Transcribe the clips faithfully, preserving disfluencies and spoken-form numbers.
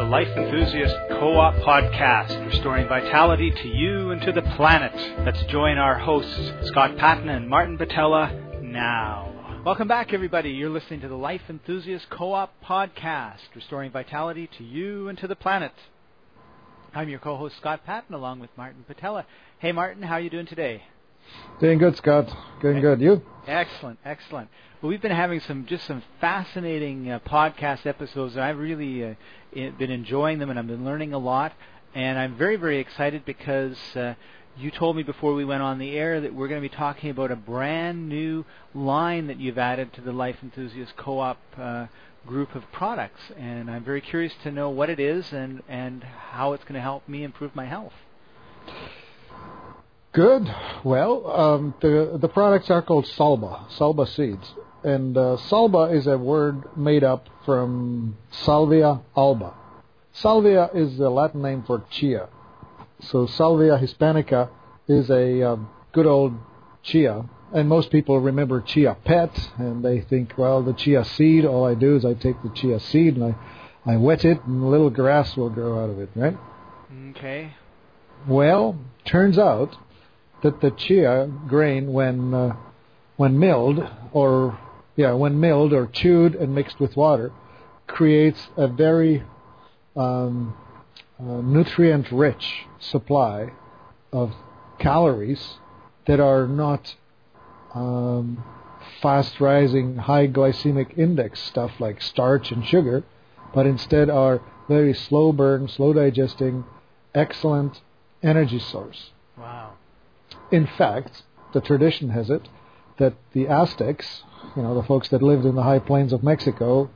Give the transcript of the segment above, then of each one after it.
Life Enthusiast Co-op Podcast, restoring vitality to you and to the planet. Let's join our hosts, Scott Patton and Martin Patella, now. Welcome back, everybody. You're listening to the Life Enthusiast Co-op Podcast, restoring vitality to you and to the planet. I'm your co-host, Scott Patton, along with Martin Patella. Hey, Martin, how are you doing today? Doing good, Scott. Doing good. You? Excellent, excellent. Well, we've been having some just some fascinating uh, podcast episodes, and I've really uh, been enjoying them, and I've been learning a lot. And I'm very, very excited because uh, you told me before we went on the air that we're going to be talking about a brand new line that you've added to the Life Enthusiast Co-op uh, group of products. And I'm very curious to know what it is and, and how it's going to help me improve my health. Good. Well, um, the the products are called Salba, Salba seeds. And uh, Salba is a word made up from Salvia alba. Salvia is the Latin name for chia. So Salvia hispanica is a uh, good old chia. And most people remember chia pet, and they think, well, the chia seed, all I do is I take the chia seed and I, I wet it, and a little grass will grow out of it, right? Okay. Well, turns out that the chia grain, when uh, when milled or yeah, when milled or chewed and mixed with water, creates a very um, uh, nutrient-rich supply of calories that are not um, fast-rising, high glycemic index stuff like starch and sugar, but instead are very slow-burn, slow-digesting, excellent energy source. Wow. In fact, the tradition has it that the Aztecs, you know, the folks that lived in the high plains of Mexico,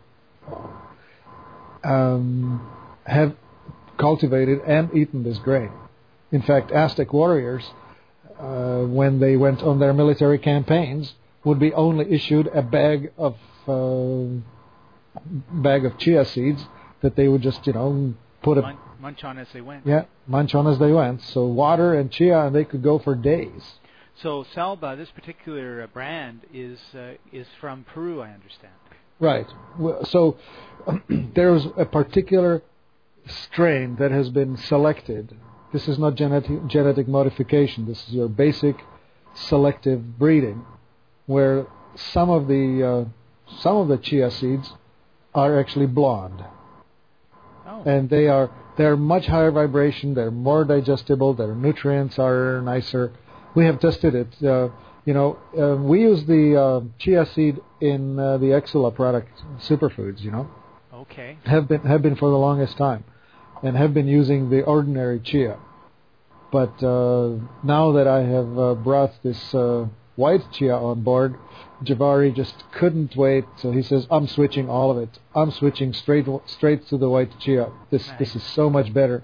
um, have cultivated and eaten this grain. In fact, Aztec warriors, uh, when they went on their military campaigns, would be only issued a bag of uh, bag of chia seeds that they would just, you know, put a munch on as they went. Yeah, munch on as they went. So water and chia, and they could go for days. So Salba, this particular uh, brand, is uh, is from Peru, I understand. Right. So there's a particular strain that has been selected. This is not genetic genetic modification. This is your basic selective breeding, where some of the uh, some of the chia seeds are actually blonde. Oh. And they are they're much higher vibration. They're more digestible. Their nutrients are nicer. We have tested it. Uh, you know, uh, we use the uh, chia seed in uh, the Exula product, Superfoods. You know. Okay. Have been have been for the longest time, and have been using the ordinary chia. But uh, now that I have uh, brought this uh, white chia on board, Javari just couldn't wait. So he says, "I'm switching all of it. I'm switching straight straight to the white chia. This nice. This is so much better."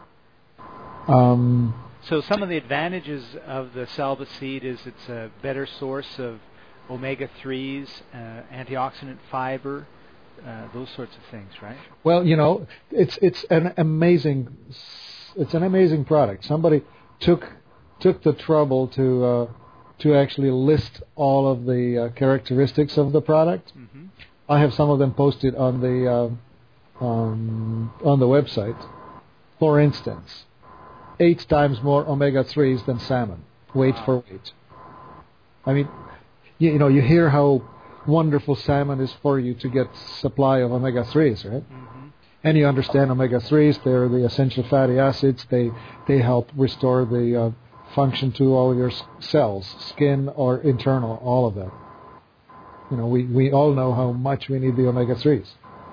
Um, so some of the advantages of the Salba seed is it's a better source of omega threes, uh, antioxidant fiber, uh, those sorts of things, right? Well, you know, it's it's an amazing it's an amazing product. Somebody took took the trouble to. Uh, to actually list all of the uh, characteristics of the product. Mm-hmm. I have some of them posted on the uh, um, on the website. For instance, eight times more omega threes than salmon, weight wow. for weight. I mean, you, you know, you hear how wonderful salmon is for you to get supply of omega threes, right? Mm-hmm. And you understand omega threes, they're the essential fatty acids. They, they help restore the... Uh, function to all your cells, skin or internal, all of that. You know, we, we all know how much we need the omega threes.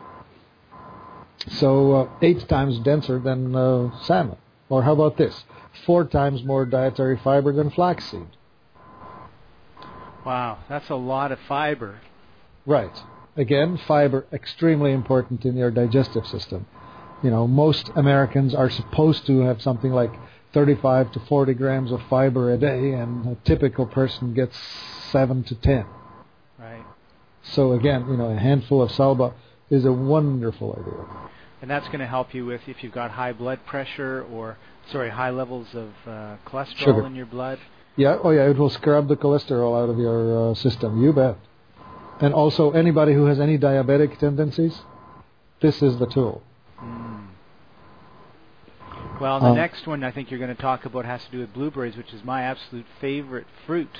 So uh, eight times denser than uh, salmon. Or how about this? Four times more dietary fiber than flaxseed. Wow, that's a lot of fiber. Right. Again, fiber extremely important in your digestive system. You know, most Americans are supposed to have something like thirty-five to forty grams of fiber a day, and a typical person gets seven to ten. Right. So again, you know, a handful of Salba is a wonderful idea. And that's going to help you with if you've got high blood pressure or, sorry, high levels of uh, cholesterol Sugar. in your blood. Yeah, oh yeah, it will scrub the cholesterol out of your uh, system, you bet. And also anybody who has any diabetic tendencies, this is the tool. Mm. Well, the Um, next one I think you're going to talk about has to do with blueberries, which is my absolute favorite fruit.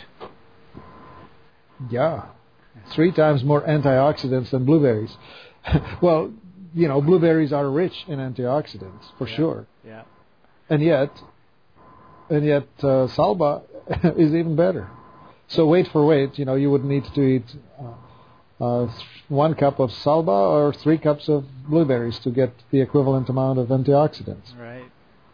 Yeah. Three times more antioxidants than blueberries. Well, you know, blueberries are rich in antioxidants, for yeah. sure. Yeah. And yet, and yet, uh, salba is even better. So weight for weight, you know, you would need to eat uh, uh, one cup of salba or three cups of blueberries to get the equivalent amount of antioxidants. Right.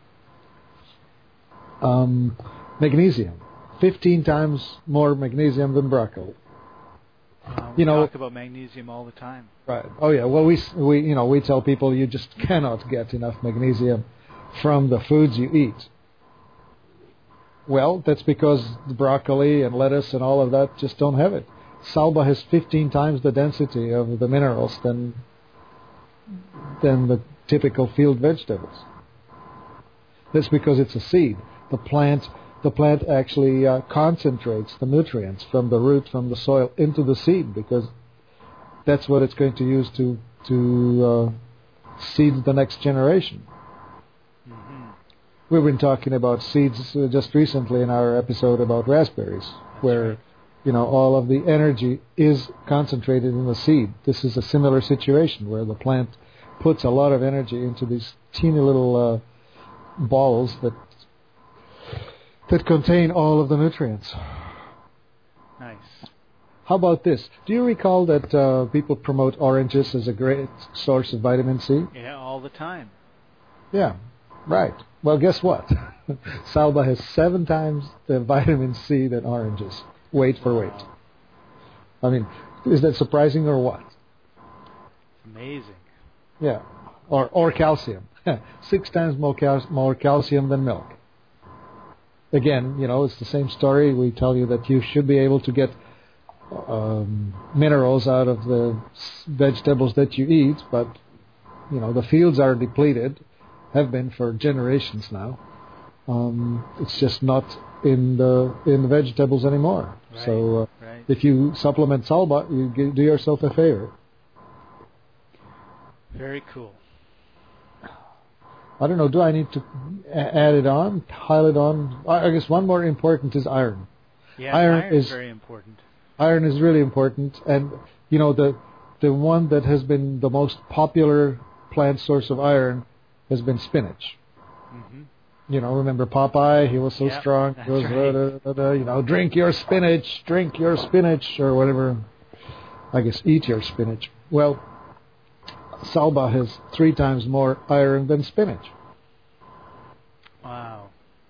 Um, magnesium, fifteen times more magnesium than broccoli. Uh, we you know, talk about magnesium all the time. Right. Oh yeah. Well, we we you know we tell people you just cannot get enough magnesium from the foods you eat. Well, that's because the broccoli and lettuce and all of that just don't have it. Salba has fifteen times the density of the minerals than than the typical field vegetables. That's because it's a seed. The plant the plant actually uh, concentrates the nutrients from the root, from the soil, into the seed, because that's what it's going to use to to uh, seed the next generation. Mm-hmm. We've been talking about seeds uh, just recently in our episode about raspberries, That's where right. you know all of the energy is concentrated in the seed. This is a similar situation where the plant puts a lot of energy into these teeny little uh, balls that that contain all of the nutrients. Nice. How about this? Do you recall that uh, people promote oranges as a great source of vitamin C? Yeah, all the time. Yeah, right. Well, guess what? Salba has seven times the vitamin C than oranges, weight for weight. Wow. I mean, is that surprising or what? Amazing. Yeah. Or or calcium. Six times more, cal- more calcium than milk. Again, you know, it's the same story. We tell you that you should be able to get um, minerals out of the vegetables that you eat, but, you know, the fields are depleted, have been for generations now. Um, it's just not in the in the vegetables anymore. Right, so uh, right. if you supplement salba, you g- do yourself a favor. Very cool. I don't know, do I need to a- add it on, pile it on? I I guess one more important is iron. Yeah, Iron iron is is- very important. Iron is really important, and, you know, the the one that has been the most popular plant source of iron has been spinach. Mm-hmm. You know, remember Popeye? He was so Yep, strong. that's He was, right. uh, da, da, da, you know, drink your spinach, drink your spinach, or whatever. I guess eat your spinach. Well, salba has three times more iron than spinach. Wow.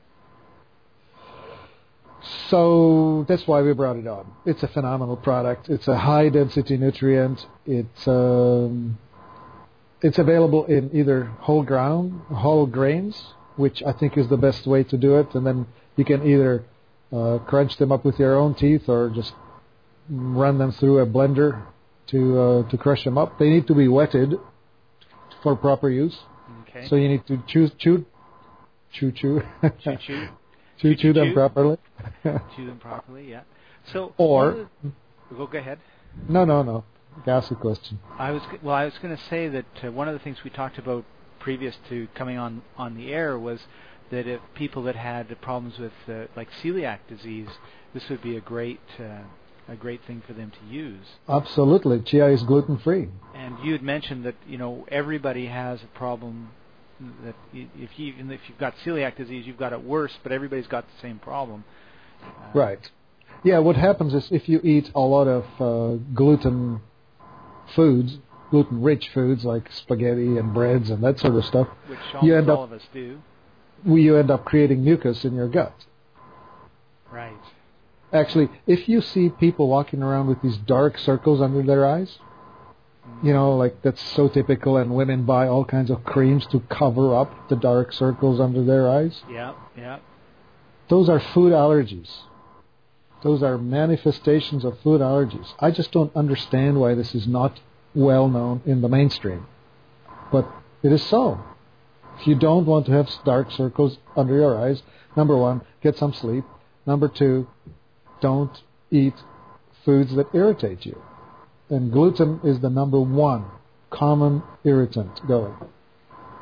So that's why we brought it on. It's a phenomenal product. It's a high-density nutrient. It's um, it's available in either whole ground, whole grains, which I think is the best way to do it. And then you can either uh, crunch them up with your own teeth or just run them through a blender to uh, to crush them up. They need to be wetted for proper use. Okay. So you need to chew, chew, chew, chew, Chew, chew. chew, chew them chew. properly. Chew them properly, yeah. So, Or- one of the- go, go ahead. No, no, no. Ask a question. I was g- well. I was going to say that uh, one of the things we talked about previous to coming on on the air was that if people that had problems with uh, like celiac disease, this would be a great uh, a great thing for them to use. Absolutely. Chia is gluten-free. And you had mentioned that you know everybody has a problem. That y- if you, even if you've got celiac disease, you've got it worse, but everybody's got the same problem. Uh, Right. Yeah, what happens is if you eat a lot of uh, gluten foods, gluten-rich foods like spaghetti and breads and that sort of stuff, Which you almost end up all of us do. you end up creating mucus in your gut. Right. Actually, if you see people walking around with these dark circles under their eyes, you know, like that's so typical, and women buy all kinds of creams to cover up the dark circles under their eyes. Yeah. Yeah. Those are food allergies. Those are manifestations of food allergies. I just don't understand why this is not well known in the mainstream. But it is so. If you don't want to have dark circles under your eyes, number one, get some sleep. Number two, don't eat foods that irritate you. And gluten is the number one common irritant going.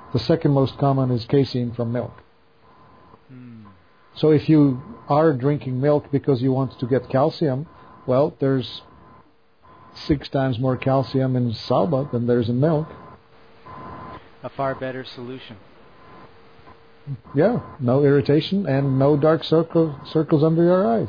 The second most common is casein from milk. Hmm. So if you are drinking milk because you want to get calcium, well, there's six times more calcium in Salba than there's in milk. A far better solution. Yeah, no irritation and no dark circle, circles under your eyes.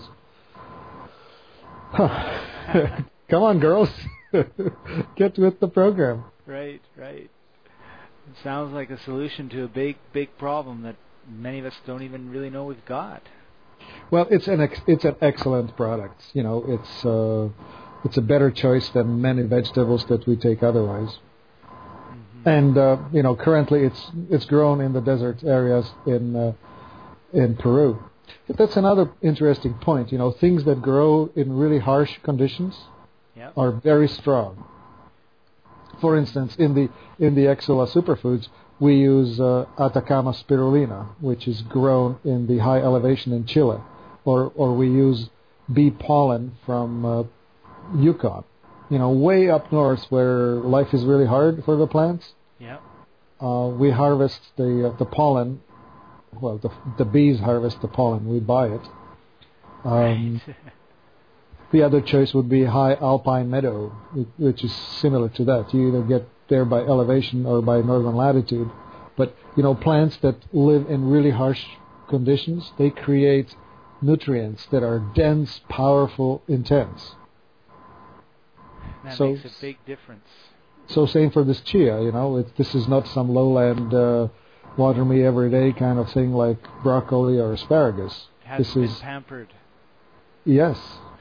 Huh. Come on, girls. Get with the program. Right, right. It sounds like a solution to a big, big problem that many of us don't even really know we've got. Well, it's an ex- it's an excellent product. You know, it's uh, it's a better choice than many vegetables that we take otherwise. Mm-hmm. And uh, you know, currently it's it's grown in the desert areas in uh, in Peru. That's another interesting point. You know, things that grow in really harsh conditions yep. are very strong. For instance, in the in the Exula superfoods, we use uh, Atacama spirulina, which is grown in the high elevation in Chile, or or we use bee pollen from uh, Yukon. You know, way up north where life is really hard for the plants. Yeah. Uh, we harvest the uh, the pollen. Well, the the bees harvest the pollen. We buy it. Um, right. The other choice would be high alpine meadow, which is similar to that. You either get there by elevation or by northern latitude. But, you know, plants that live in really harsh conditions, they create nutrients that are dense, powerful, intense. That so, makes a big difference. So same for this chia, you know. It, this is not some lowland, uh, water me every day kind of thing like broccoli or asparagus. It has this been is pampered. Yes.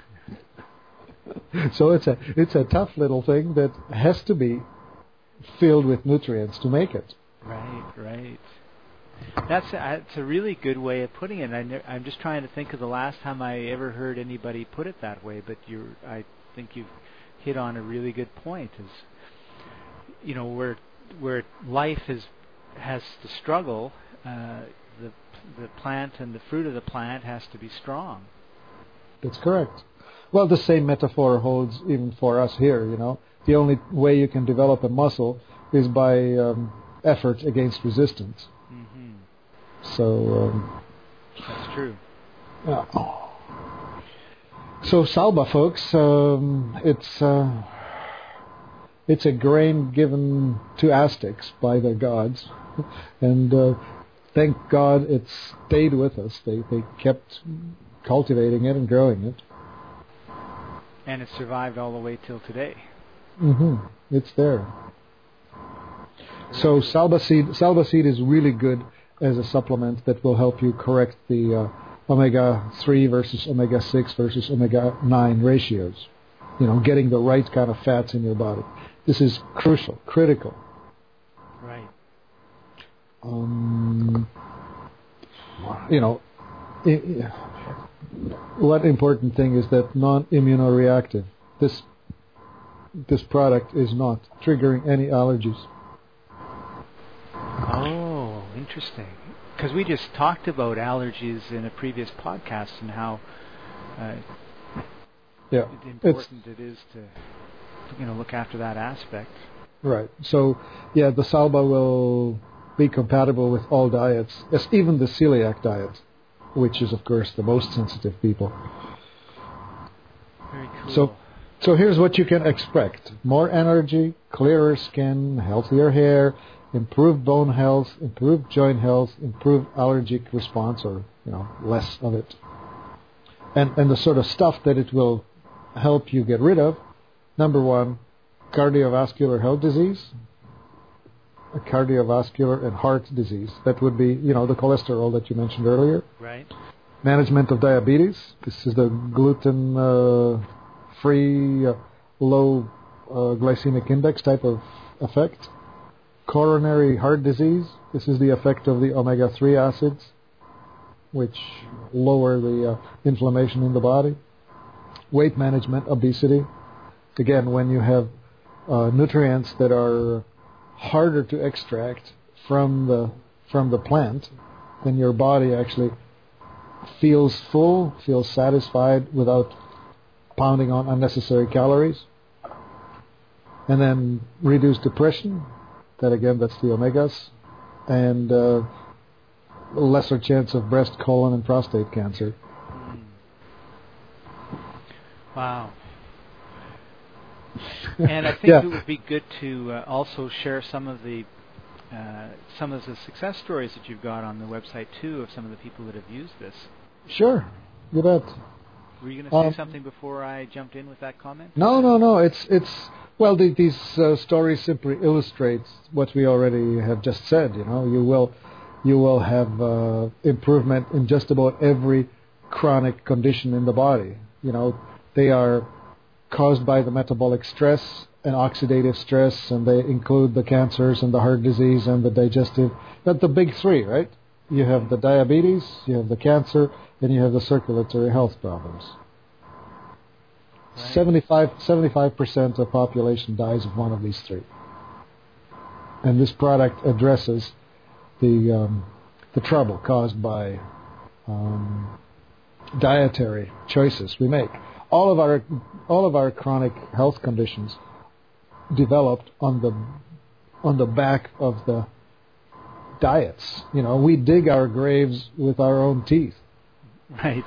So it's a it's a tough little thing that has to be filled with nutrients to make it. Right, right. That's a, that's a really good way of putting it. I ne- I'm just trying to think of the last time I ever heard anybody put it that way. But you, I think you've hit on a really good point. Is you know where where life is has to struggle, uh, the the plant and the fruit of the plant has to be strong. That's correct. Well, the same metaphor holds even for us here, you know. The only way you can develop a muscle is by um, effort against resistance. Mm-hmm. So... Um, That's true. Yeah. So Salba, folks, um, it's, uh, it's a grain given to Aztecs by their gods. And uh, thank God it stayed with us. They, they kept cultivating it and growing it. And it survived all the way till today. Mm-hmm. It's there. So Salba seed, Salba seed is really good as a supplement that will help you correct the uh, omega three versus omega six versus omega nine ratios. You know, getting the right kind of fats in your body. This is crucial, critical. Right. Um, you know, it, one important thing is that non-immunoreactive. This this product is not triggering any allergies. Oh, interesting. Because we just talked about allergies in a previous podcast and how uh, yeah, important it is to you know look after that aspect. Right. So yeah, the Salba will be compatible with all diets, as even the celiac diet, which is, of course, the most sensitive people. Very cool. So, so here's what you can expect. More energy, clearer skin, healthier hair, improved bone health, improved joint health, improved allergic response, or, you know, less of it. And, and the sort of stuff that it will help you get rid of. Number one, cardiovascular health disease. A cardiovascular and heart disease. That would be, you know, the cholesterol that you mentioned earlier. Right. Management of diabetes. This is the gluten-free, uh, uh, low uh, glycemic index type of effect. Coronary heart disease. This is the effect of the omega three acids, which lower the uh, inflammation in the body. Weight management, obesity. Again, when you have uh, nutrients that are harder to extract from the from the plant, then your body actually feels full, feels satisfied without pounding on unnecessary calories. And then reduce depression. That again, that's the omegas. and uh, lesser chance of breast, colon, and prostate cancer. Mm. Wow. And I think yeah. it would be good to uh, also share some of the uh, some of the success stories that you've got on the website too, of some of the people that have used this. Sure, you bet. Were you going to say um, something before I jumped in with that comment? No, no, no. It's it's well, the, these uh, stories simply illustrate what we already have just said. You know, you will you will have uh, improvement in just about every chronic condition in the body. You know, they are caused by the metabolic stress and oxidative stress, and they include the cancers and the heart disease and the digestive. That's the big three, right? You have the diabetes, you have the cancer, and you have the circulatory health problems. Right. seventy-five, seventy-five percent of the population dies of one of these three. And this product addresses the um, the trouble caused by um, dietary choices we make. All of our all of our chronic health conditions developed on the on the back of the diets. You know, we dig our graves with our own teeth. Right.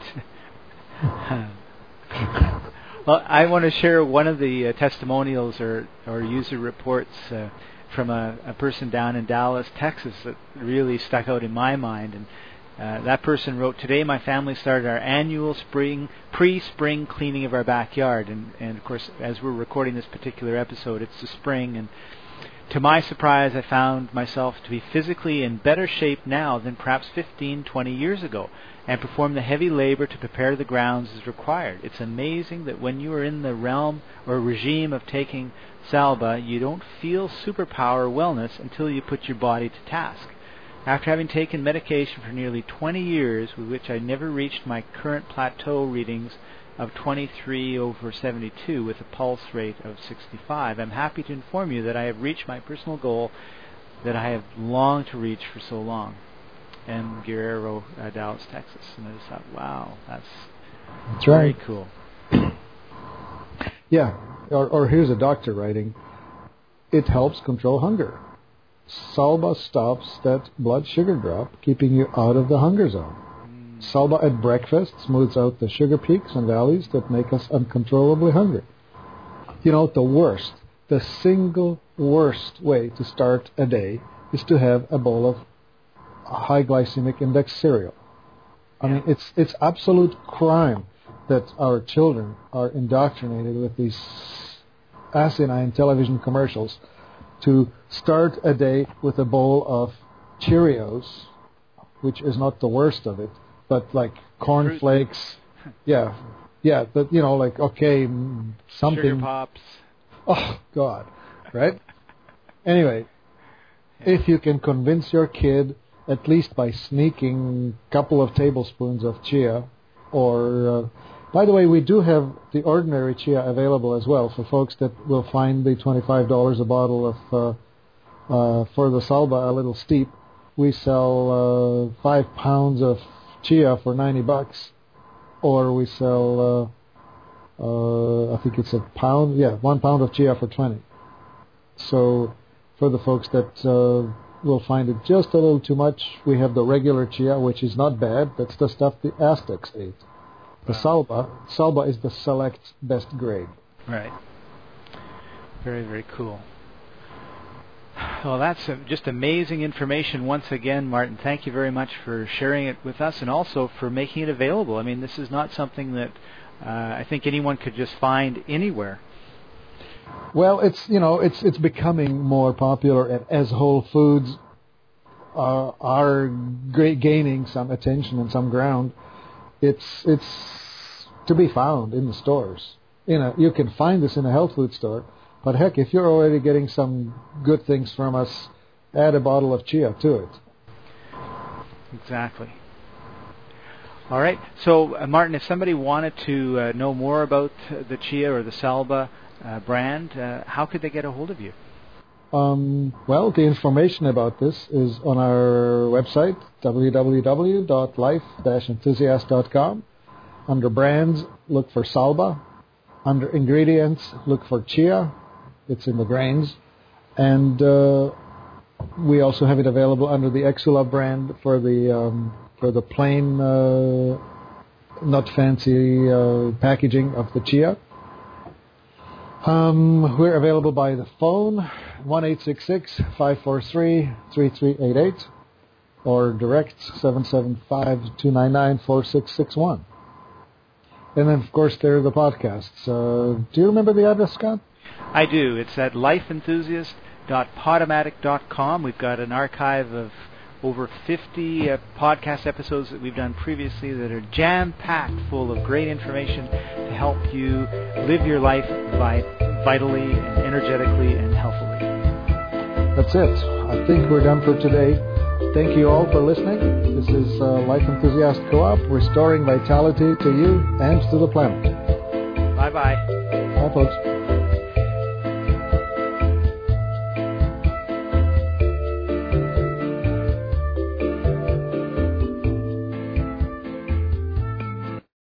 Well, I want to share one of the uh, testimonials or, or user reports uh, from a, a person down in Dallas, Texas, that really stuck out in my mind. And uh, that person wrote, "Today my family started our annual spring pre-spring cleaning of our backyard." And, and of course, as we're recording this particular episode, it's the spring. And to my surprise, I found myself to be physically in better shape now than perhaps fifteen, twenty years ago, and perform the heavy labor to prepare the grounds as required. It's amazing that when you are in the realm or regime of taking Salba, you don't feel superpower wellness until you put your body to task. After having taken medication for nearly twenty years, with which I never reached my current plateau readings of twenty-three over seventy-two with a pulse rate of sixty-five, I'm happy to inform you that I have reached my personal goal that I have longed to reach for so long. M. Guerrero, uh, Dallas, Texas. And I just thought, wow, that's, that's very right. cool. Yeah, or, or here's a doctor writing, it helps control hunger. Salba stops that blood sugar drop, keeping you out of the hunger zone. Mm. Salba at breakfast smooths out the sugar peaks and valleys that make us uncontrollably hungry. You know, the worst, the single worst way to start a day is to have a bowl of high glycemic index cereal. I yeah. mean, it's it's absolute crime that our children are indoctrinated with these asinine television commercials to start a day with a bowl of Cheerios, which is not the worst of it, but like corn flakes, yeah, yeah, but you know, like okay, something. Sugar Pops. Oh God, right? Anyway, yeah. If you can convince your kid, at least by sneaking a couple of tablespoons of chia, or, uh, by the way, we do have the ordinary chia available as well for folks that will find the twenty-five dollars a bottle of, uh, uh, for the Salba a little steep. We sell uh, five pounds of chia for ninety bucks, or we sell, uh, uh, I think it's a pound, yeah, one pound of chia for twenty. So for the folks that uh, will find it just a little too much, we have the regular chia, which is not bad. That's the stuff the Aztecs ate. The Salba, Salba is the select best grade. Right. Very, very cool. Well, that's uh, just amazing information once again, Martin. Thank you very much for sharing it with us and also for making it available. I mean, this is not something that uh, I think anyone could just find anywhere. Well, it's you know it's it's becoming more popular, and as Whole Foods uh, are g- gaining some attention and some ground, it's it's to be found in the stores. You know, you can find this in a health food store, but heck, if you're already getting some good things from us, add a bottle of chia to it. Exactly. All right. So, uh, Martin, if somebody wanted to uh, know more about uh, the chia or the Salba Uh, brand, uh, how could they get a hold of you? Um, well, the information about this is on our website, w w w dot life dash enthusiast dot com. Under brands, look for Salba. Under ingredients, look for chia. It's in the grains. And uh, we also have it available under the Exula brand for the um, for the plain, uh, not fancy uh, packaging of the chia. Um, we're available by the phone, one eight six six, five four three, three three eight eight, or direct seven seven five, two nine nine, four six six one. And then, of course, there are the podcasts. Uh, do you remember the address, Scott? I do. It's at life enthusiast dot podomatic dot com. We've got an archive of over fifty uh, podcast episodes that we've done previously that are jam-packed full of great information to help you live your life vi- vitally and energetically and healthily. That's it. I think we're done for today. Thank you all for listening. This is uh, Life Enthusiast Co-op, restoring vitality to you and to the planet. Bye-bye. Bye, folks.